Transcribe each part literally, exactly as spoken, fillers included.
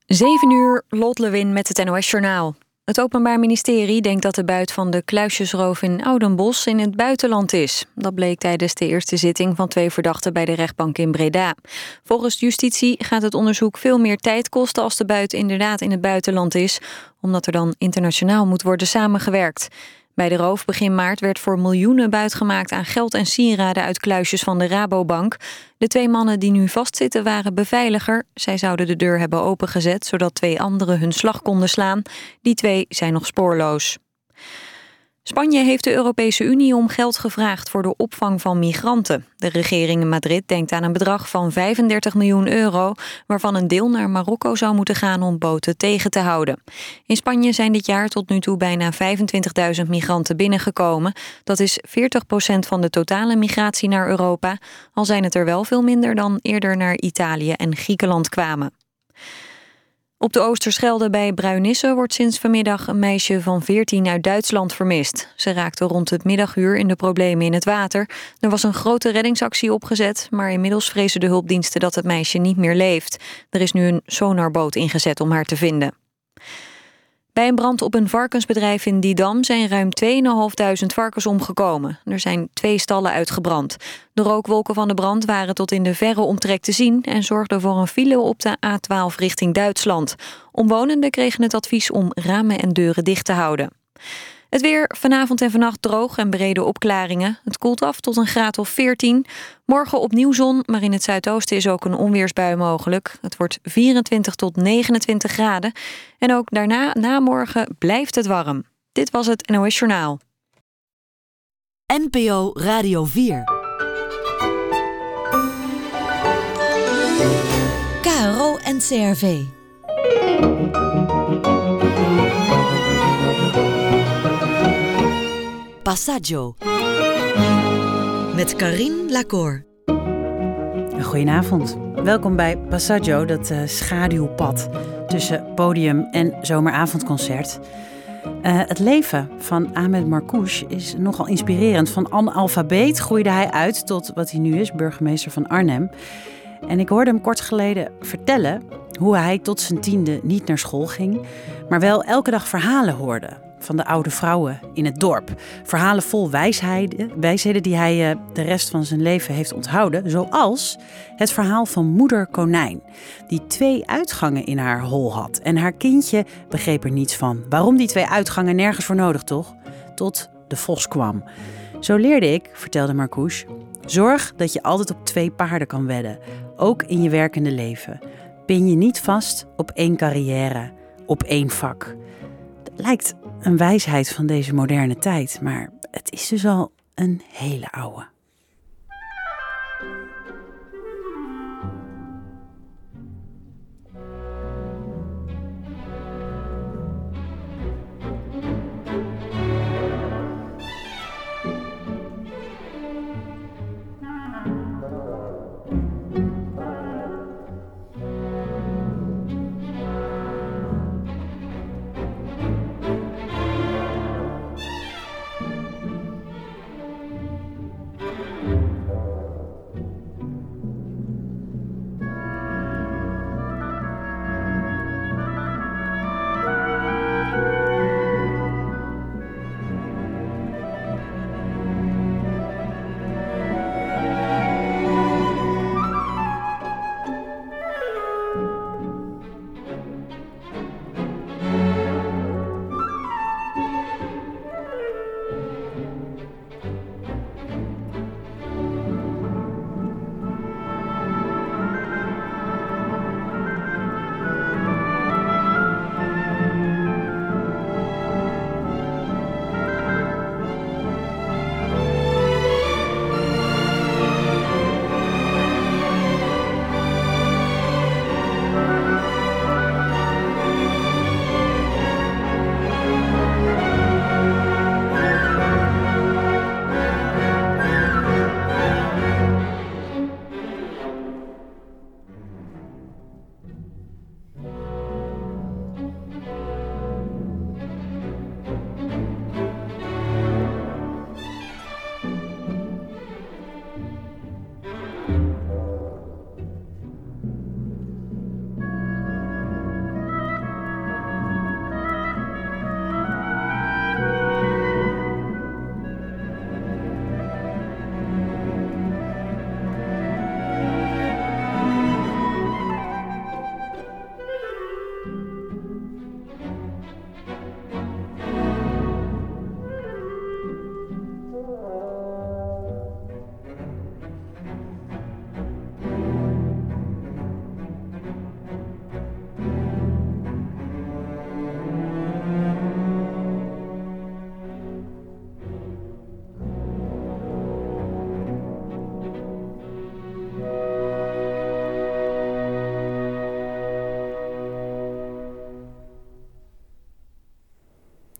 Zeven uur, Lot Lewin met het N O S-journaal. Het Openbaar Ministerie denkt dat de buit van de kluisjesroof in Oudenbosch in het buitenland is. Dat bleek tijdens de eerste zitting van twee verdachten bij de rechtbank in Breda. Volgens justitie gaat het onderzoek veel meer tijd kosten als de buit inderdaad in het buitenland is, omdat er dan internationaal moet worden samengewerkt. Bij de roof begin maart werd voor miljoenen buit gemaakt aan geld en sieraden uit kluisjes van de Rabobank. De twee mannen die nu vastzitten waren beveiliger. Zij zouden de deur hebben opengezet, zodat twee anderen hun slag konden slaan. Die twee zijn nog spoorloos. Spanje heeft de Europese Unie om geld gevraagd voor de opvang van migranten. De regering in Madrid denkt aan een bedrag van vijfendertig miljoen euro... waarvan een deel naar Marokko zou moeten gaan om boten tegen te houden. In Spanje zijn dit jaar tot nu toe bijna vijfentwintigduizend migranten binnengekomen. Dat is veertig procent van de totale migratie naar Europa... al zijn het er wel veel minder dan eerder naar Italië en Griekenland kwamen. Op de Oosterschelde bij Bruinisse wordt sinds vanmiddag een meisje van veertien uit Duitsland vermist. Ze raakte rond het middaguur in de problemen in het water. Er was een grote reddingsactie opgezet, maar inmiddels vrezen de hulpdiensten dat het meisje niet meer leeft. Er is nu een sonarboot ingezet om haar te vinden. Bij een brand op een varkensbedrijf in Didam zijn ruim tweeduizend vijfhonderd varkens omgekomen. Er zijn twee stallen uitgebrand. De rookwolken van de brand waren tot in de verre omtrek te zien en zorgden voor een file op de A twaalf richting Duitsland. Omwonenden kregen het advies om ramen en deuren dicht te houden. Het weer, vanavond en vannacht droog en brede opklaringen. Het koelt af tot een graad of veertien. Morgen opnieuw zon, maar in het zuidoosten is ook een onweersbui mogelijk. Het wordt vierentwintig tot negenentwintig graden. En ook daarna, na morgen, blijft het warm. Dit was het N O S Journaal. N P O Radio vier. K R O en C R V. Passaggio met Karine Lacour. Goedenavond. Welkom bij Passaggio, dat uh, schaduwpad tussen podium en zomeravondconcert. Uh, het leven van Ahmed Marcouch is nogal inspirerend. Van analfabeet groeide hij uit tot wat hij nu is, burgemeester van Arnhem. En ik hoorde hem kort geleden vertellen hoe hij tot zijn tiende niet naar school ging, maar wel elke dag verhalen hoorde van de oude vrouwen in het dorp. Verhalen vol wijsheden, wijsheden die hij uh, de rest van zijn leven heeft onthouden. Zoals het verhaal van moeder Konijn, die twee uitgangen in haar hol had. En haar kindje begreep er niets van. Waarom die twee uitgangen? Nergens voor nodig, toch? Tot de vos kwam. Zo leerde ik, vertelde Marcouch, zorg dat je altijd op twee paarden kan wedden. Ook in je werkende leven. Pin je niet vast op één carrière, op één vak. Het lijkt een wijsheid van deze moderne tijd, maar het is dus al een hele oude.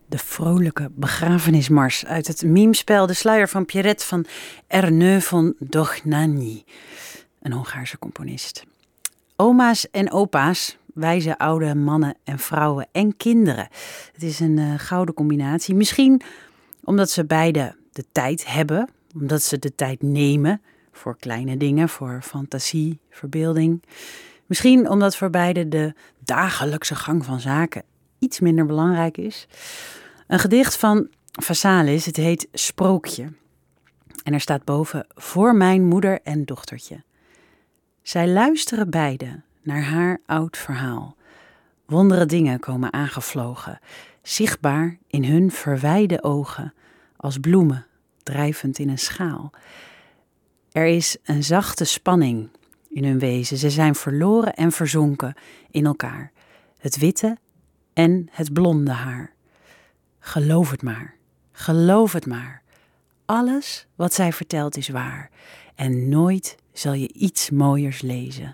De vrolijke begrafenismars uit het memespel De Sluier van Pierrette van Ernő von Dohnányi, een Hongaarse componist. Oma's en opa's, wijze oude mannen en vrouwen en kinderen. Het is een uh, gouden combinatie. Misschien omdat ze beide de tijd hebben, omdat ze de tijd nemen voor kleine dingen, voor fantasie, verbeelding. Misschien omdat voor beide de dagelijkse gang van zaken iets minder belangrijk is. Een gedicht van Vasalis, het heet Sprookje. En er staat boven: voor mijn moeder en dochtertje. Zij luisteren beide naar haar oud verhaal. Wondere dingen komen aangevlogen, zichtbaar in hun verwijde ogen, als bloemen drijvend in een schaal. Er is een zachte spanning in hun wezen. Ze zijn verloren en verzonken in elkaar. Het witte en het blonde haar. Geloof het maar, geloof het maar. Alles wat zij vertelt is waar. En nooit zal je iets mooiers lezen.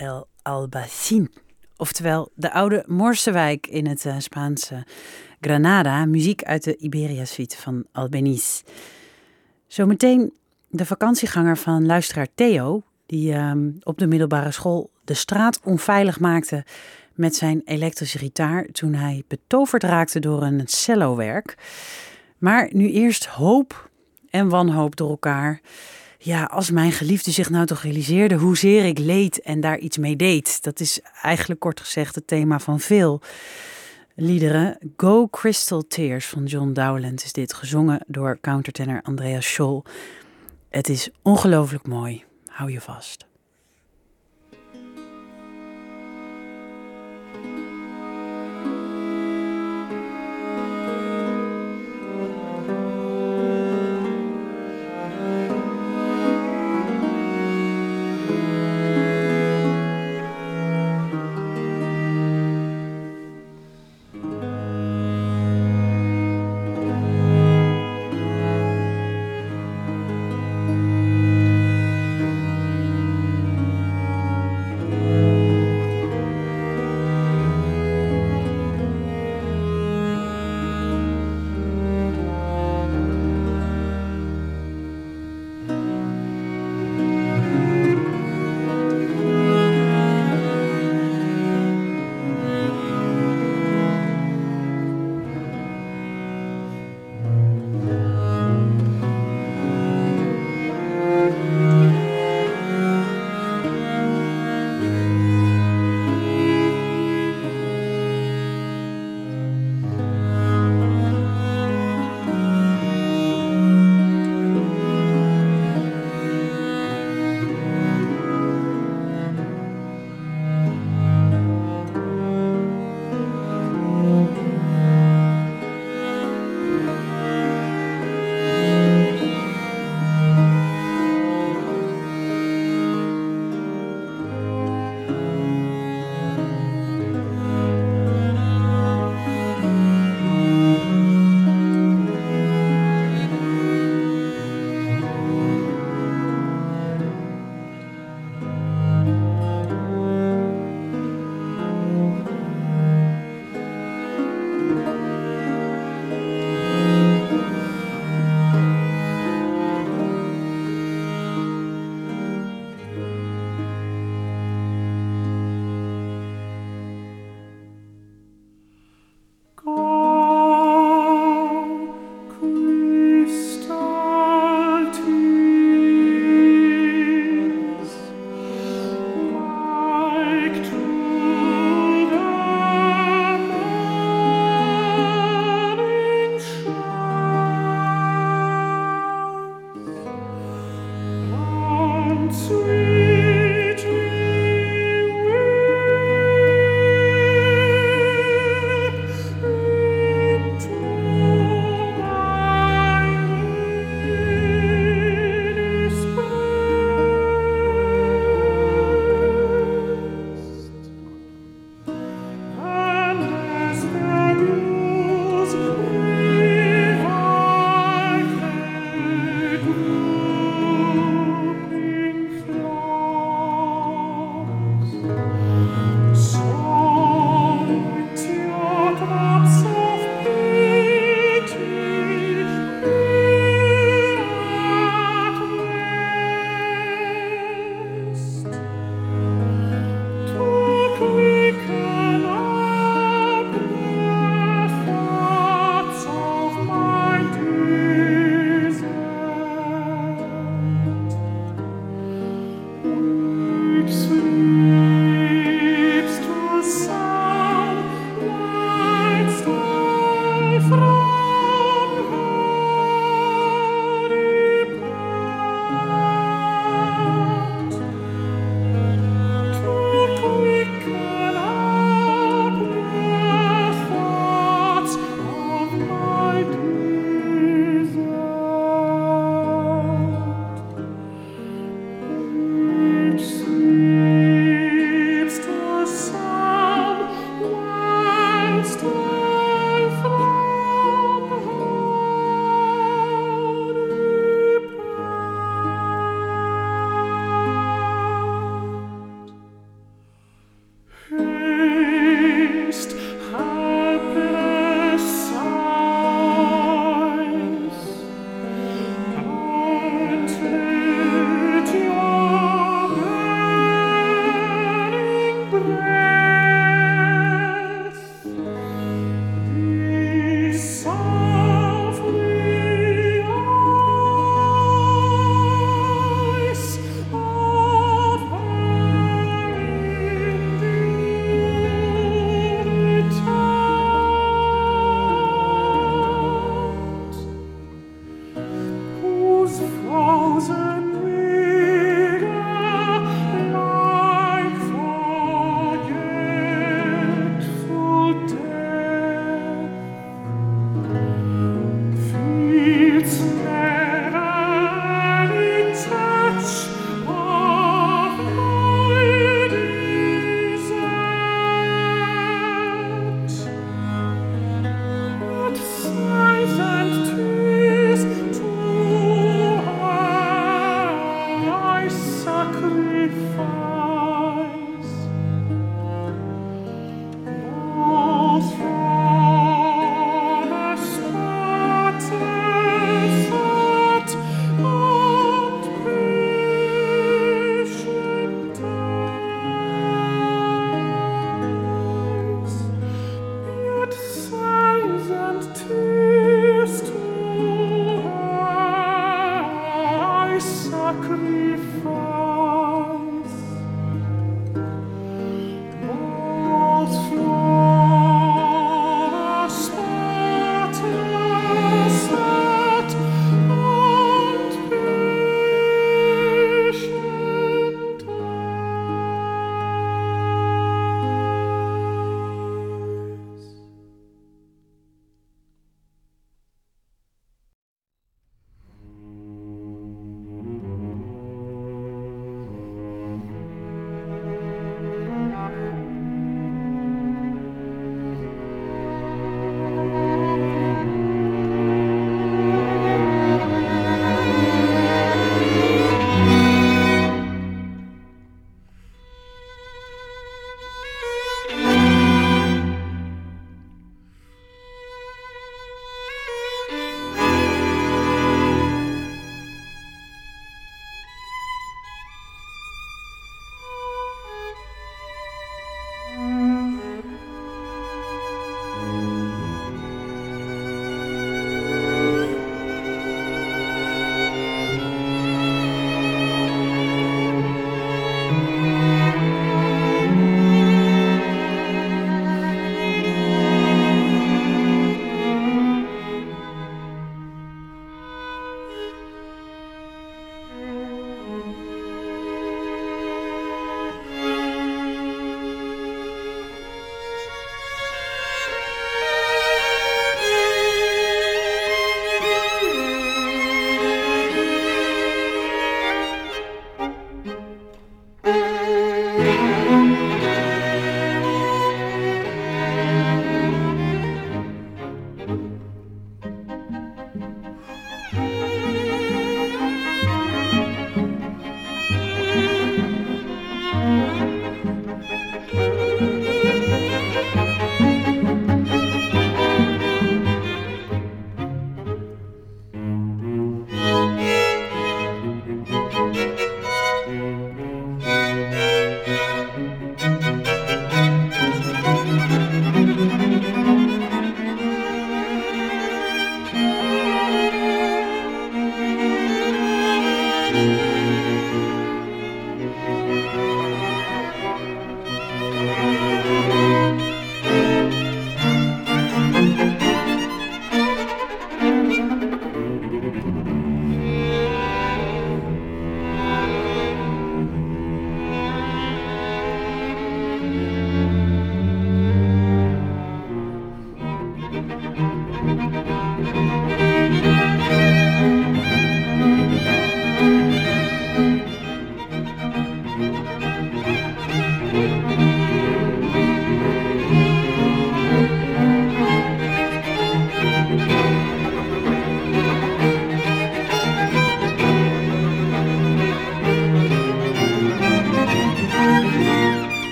El Albayzín. Oftewel de oude Morsewijk in het uh, Spaanse Granada. Muziek uit de Iberia-suite van Albéniz. Zometeen de vakantieganger van luisteraar Theo, die uh, op de middelbare school de straat onveilig maakte met zijn elektrische gitaar toen hij betoverd raakte door een cellowerk. Maar nu eerst hoop en wanhoop door elkaar. Ja, als mijn geliefde zich nou toch realiseerde hoezeer ik leed en daar iets mee deed. Dat is eigenlijk kort gezegd het thema van veel liederen. Go Crystal Tears van John Dowland is dit, gezongen door countertenor Andreas Scholl. Het is ongelooflijk mooi. Hou je vast.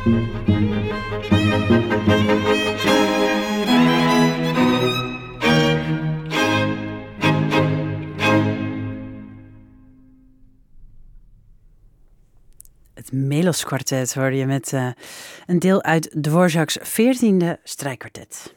Het Melos Kwartet hoorde je met uh, een deel uit Dvorak's veertiende strijkkwartet.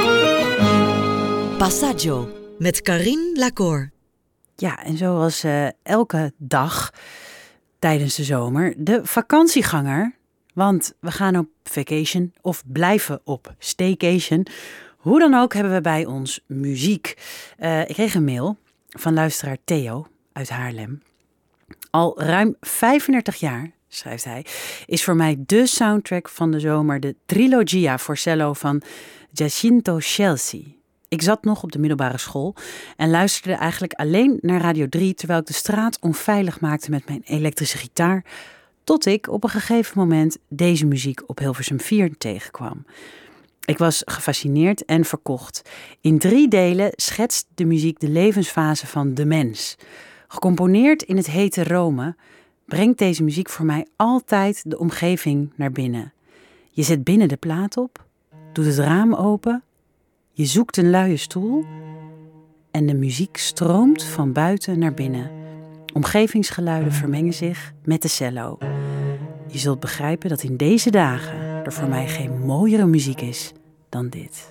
Passaggio met Karine Lacour. Ja, en zoals uh, elke dag tijdens de zomer de vakantieganger. Want we gaan op vacation of blijven op staycation. Hoe dan ook hebben we bij ons muziek. Uh, ik kreeg een mail van luisteraar Theo uit Haarlem. Al ruim vijfendertig jaar, schrijft hij, is voor mij de soundtrack van de zomer de Trilogia voor cello van Giacinto Scelsi. Ik zat nog op de middelbare school en luisterde eigenlijk alleen naar Radio drie... terwijl ik de straat onveilig maakte met mijn elektrische gitaar, tot ik op een gegeven moment deze muziek op Hilversum vier tegenkwam. Ik was gefascineerd en verkocht. In drie delen schetst de muziek de levensfase van de mens. Gecomponeerd in het hete Rome brengt deze muziek voor mij altijd de omgeving naar binnen. Je zet binnen de plaat op, doet het raam open, je zoekt een luie stoel en de muziek stroomt van buiten naar binnen. Omgevingsgeluiden vermengen zich met de cello. Je zult begrijpen dat in deze dagen er voor mij geen mooiere muziek is dan dit.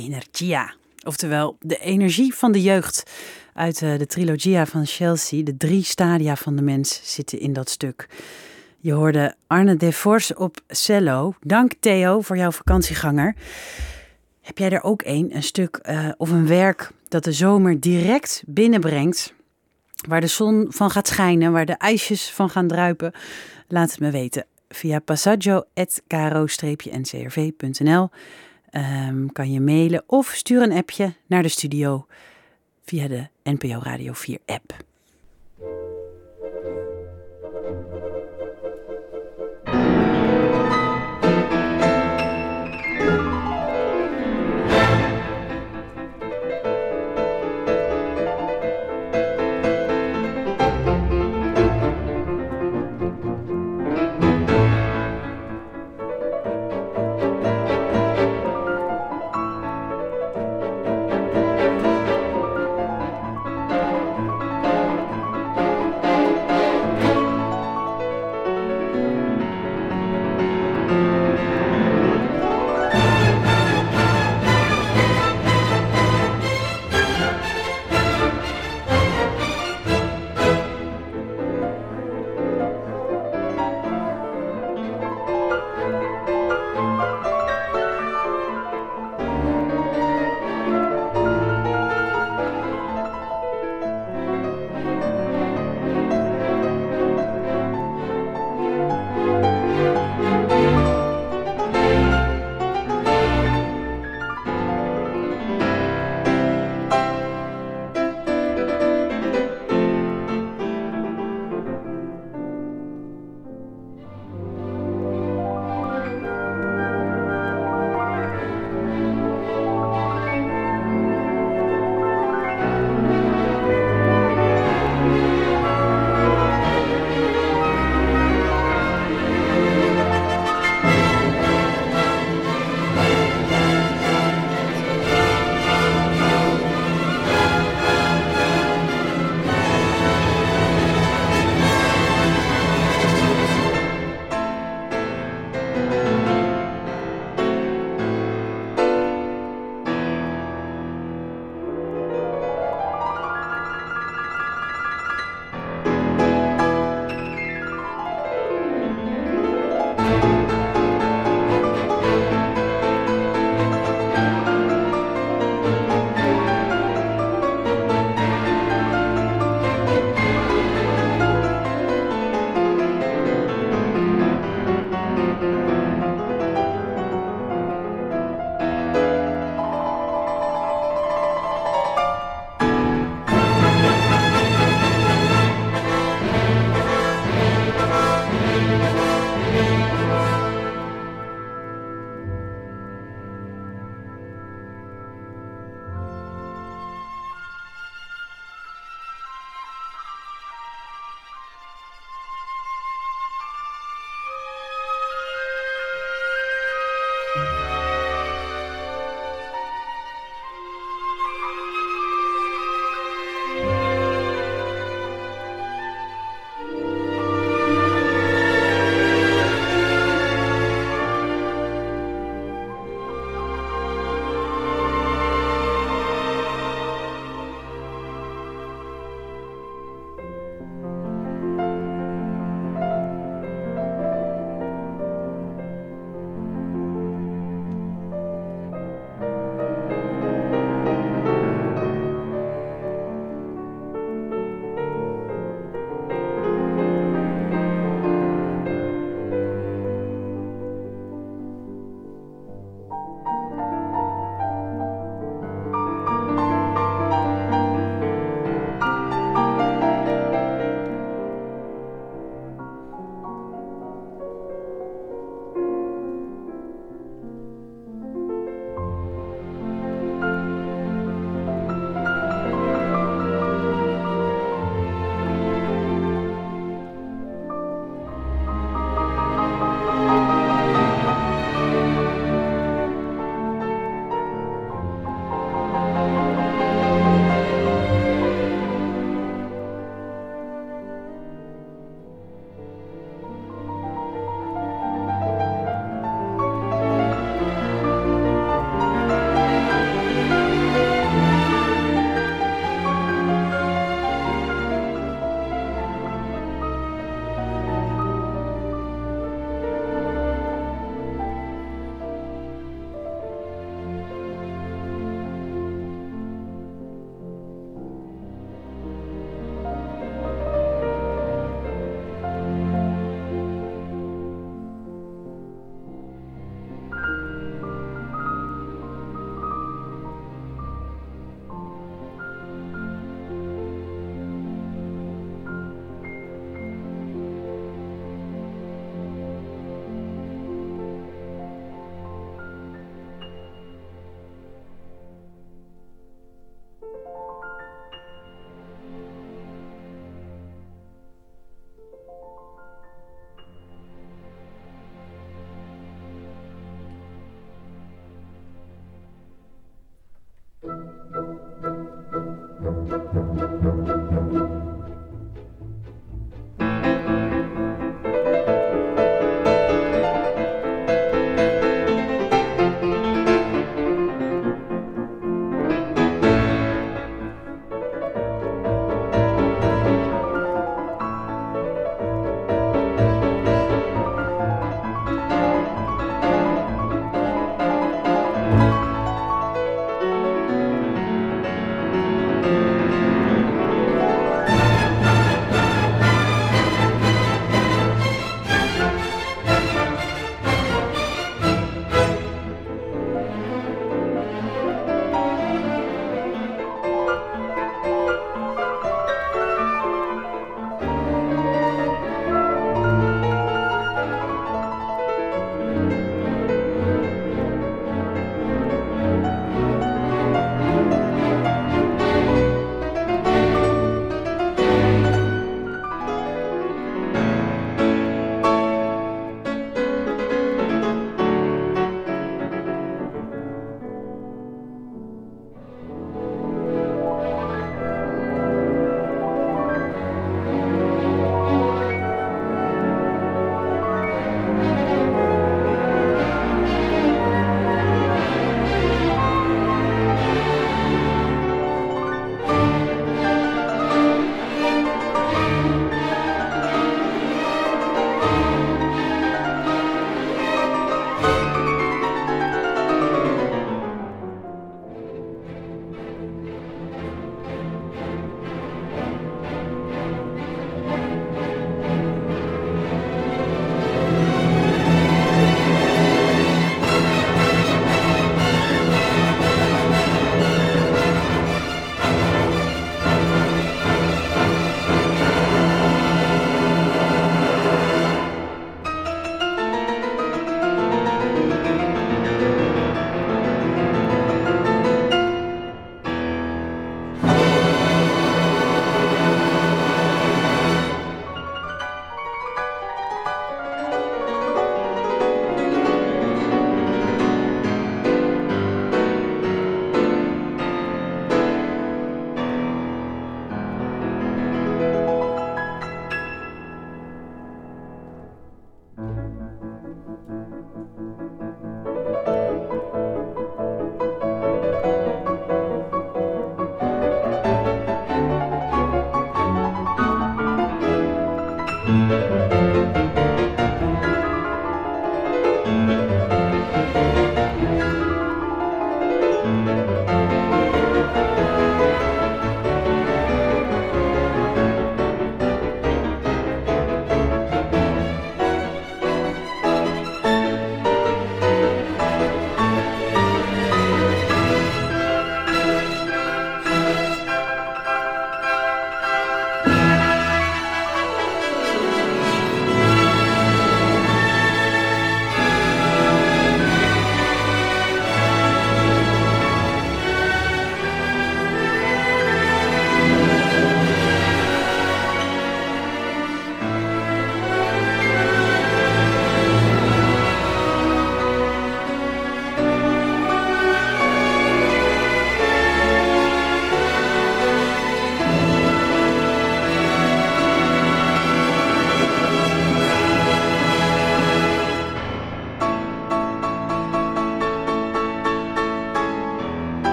Energia. Oftewel de energie van de jeugd. Uit uh, de trilogia van Chelsea, de drie stadia van de mens, zitten in dat stuk. Je hoorde Arne Devors op cello. Dank Theo voor jouw vakantieganger. Heb jij er ook een, een stuk uh, of een werk dat de zomer direct binnenbrengt, waar de zon van gaat schijnen, waar de ijsjes van gaan druipen? Laat het me weten via passaggio at caro n c r v punt n l. Um, kan je mailen of stuur een appje naar de studio via de N P O Radio vier app.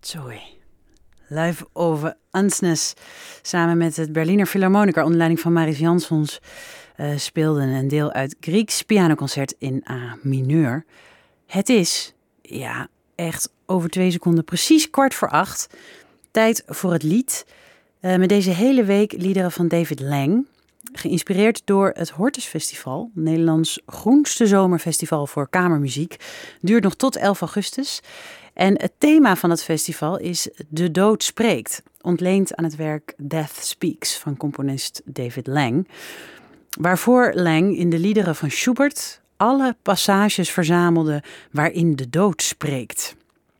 Sorry. Live over Ansnes. Samen met het Berliner Philharmoniker onder leiding van Marius Jansons uh, speelden een deel uit Grieks pianoconcert in A mineur. Het is, ja, echt over twee seconden, precies kwart voor acht. Tijd voor het lied. Uh, met deze hele week liederen van David Lang. Geïnspireerd door het Hortus Festival, Nederlands groenste zomerfestival voor kamermuziek. Duurt nog tot elf augustus. En het thema van het festival is De dood spreekt. Ontleend aan het werk Death Speaks van componist David Lang. Waarvoor Lang in de liederen van Schubert alle passages verzamelde waarin de dood spreekt.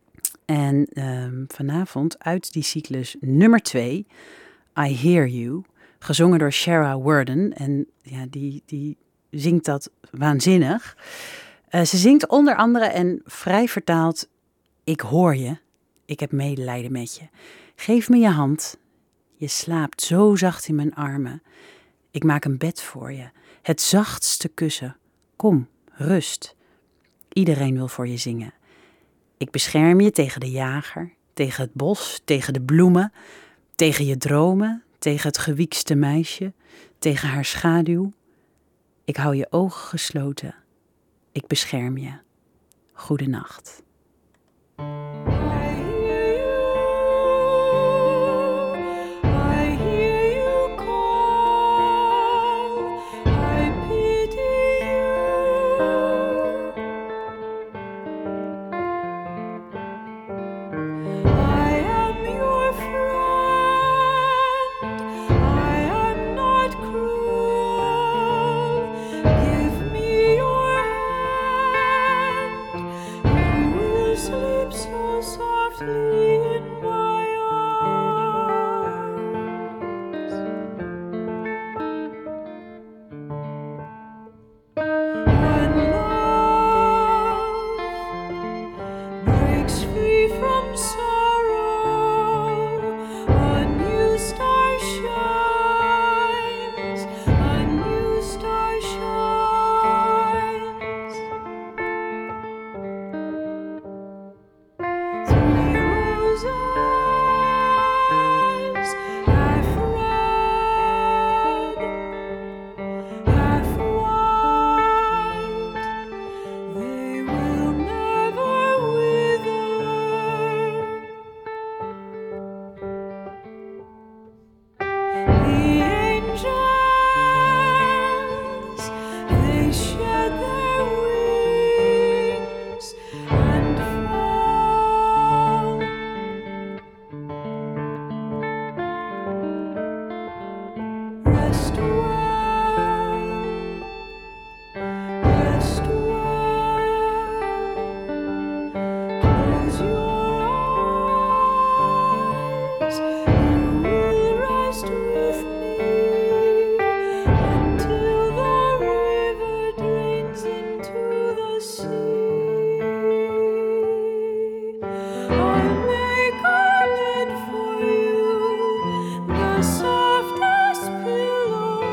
En uh, vanavond uit die cyclus nummer twee, I Hear You, gezongen door Shara Worden. En ja, die, die zingt dat waanzinnig. Uh, ze zingt onder andere en vrij vertaald: ik hoor je, ik heb medelijden met je. Geef me je hand, je slaapt zo zacht in mijn armen. Ik maak een bed voor je, het zachtste kussen. Kom, rust. Iedereen wil voor je zingen. Ik bescherm je tegen de jager, tegen het bos, tegen de bloemen, tegen je dromen, tegen het gewiekste meisje, tegen haar schaduw. Ik hou je ogen gesloten. Ik bescherm je. Goedenacht. Softest pillow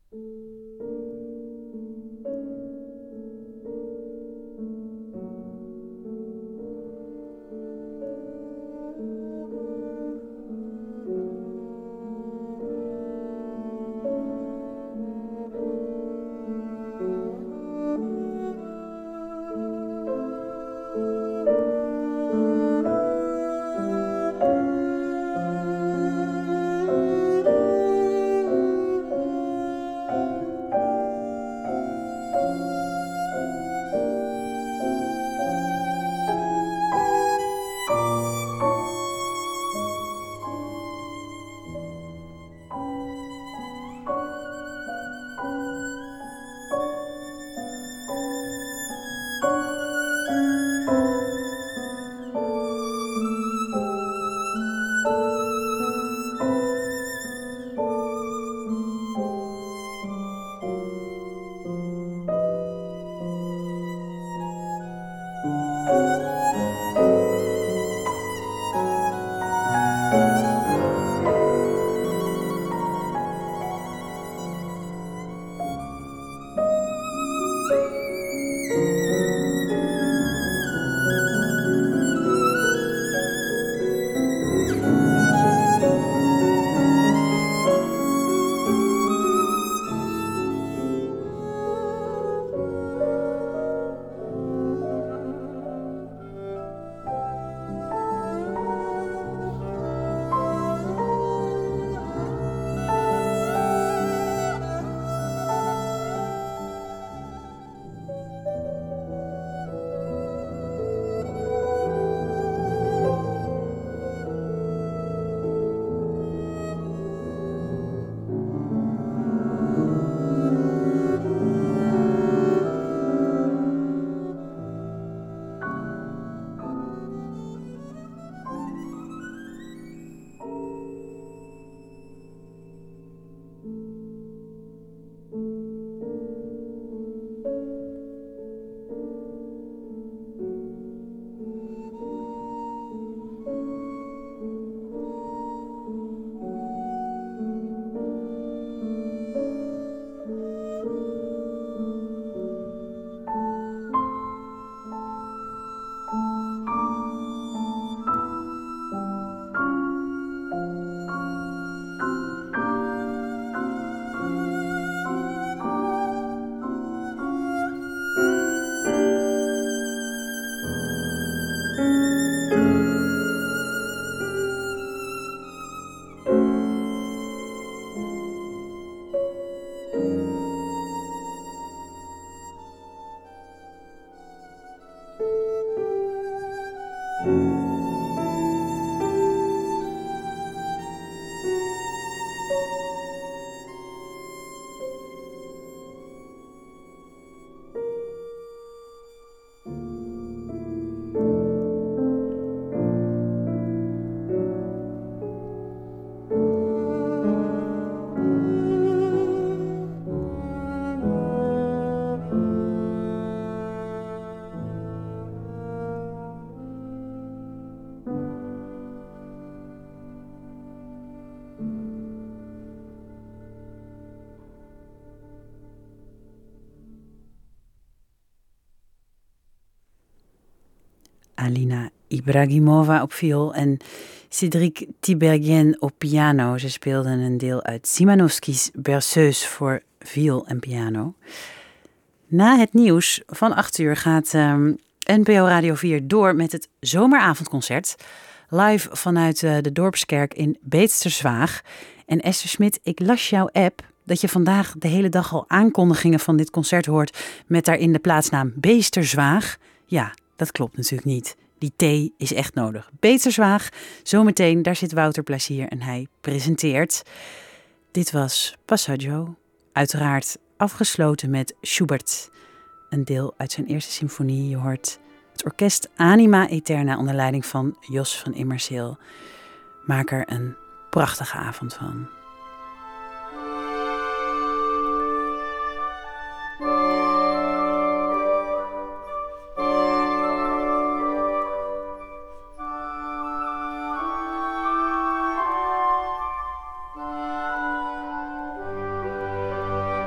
Alina Ibragimova op viool en Cédric Tiberghien op piano. Ze speelden een deel uit Szymanowski's Berceuse voor viool en piano. Na het nieuws van acht uur gaat um, N P O Radio vier door met het zomeravondconcert. Live vanuit uh, de Dorpskerk in Beetsterswaag. En Esther Smit, ik las jouw app dat je vandaag de hele dag al aankondigingen van dit concert hoort met daarin de plaatsnaam Beesterswaag. Ja, dat klopt natuurlijk niet. Die T is echt nodig. Beesterswaag, zometeen, daar zit Wouter Placier en hij presenteert. Dit was Passaggio, uiteraard afgesloten met Schubert. Een deel uit zijn eerste symfonie. Je hoort het orkest Anima Eterna onder leiding van Jos van Immerseel. Maak er een prachtige avond van.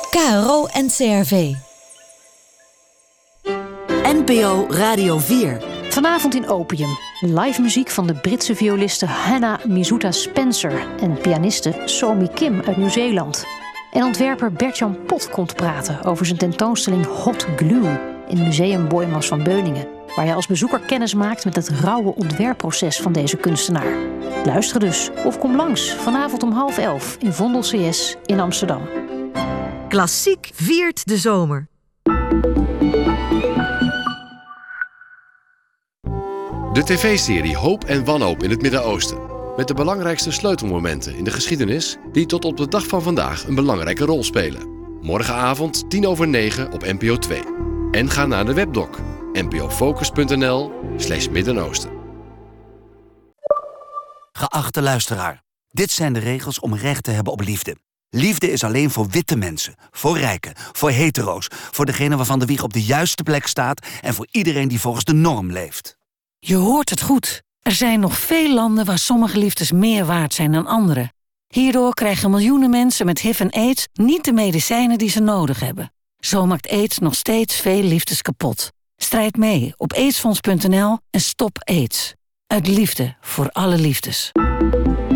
K R O en C R V. N P O Radio vier. Vanavond in Opium. Live muziek van de Britse violiste Hannah Mizuta Spencer en pianiste Somi Kim uit Nieuw-Zeeland. En ontwerper Bert-Jan Pot komt praten over zijn tentoonstelling Hot Glue in Museum Boijmans van Beuningen, waar je als bezoeker kennis maakt met het rauwe ontwerpproces van deze kunstenaar. Luister dus of kom langs vanavond om half elf in Vondel C S in Amsterdam. Klassiek viert de zomer. De tv-serie Hoop en Wanhoop in het Midden-Oosten. Met de belangrijkste sleutelmomenten in de geschiedenis die tot op de dag van vandaag een belangrijke rol spelen. Morgenavond tien over negen op N P O twee. En ga naar de webdoc npofocus.nl slash Midden-Oosten. Geachte luisteraar, dit zijn de regels om recht te hebben op liefde. Liefde is alleen voor witte mensen, voor rijken, voor hetero's, voor degene waarvan de wieg op de juiste plek staat en voor iedereen die volgens de norm leeft. Je hoort het goed. Er zijn nog veel landen waar sommige liefdes meer waard zijn dan andere. Hierdoor krijgen miljoenen mensen met H I V en AIDS niet de medicijnen die ze nodig hebben. Zo maakt AIDS nog steeds veel liefdes kapot. Strijd mee op aidsfonds punt n l en stop AIDS. Uit liefde voor alle liefdes.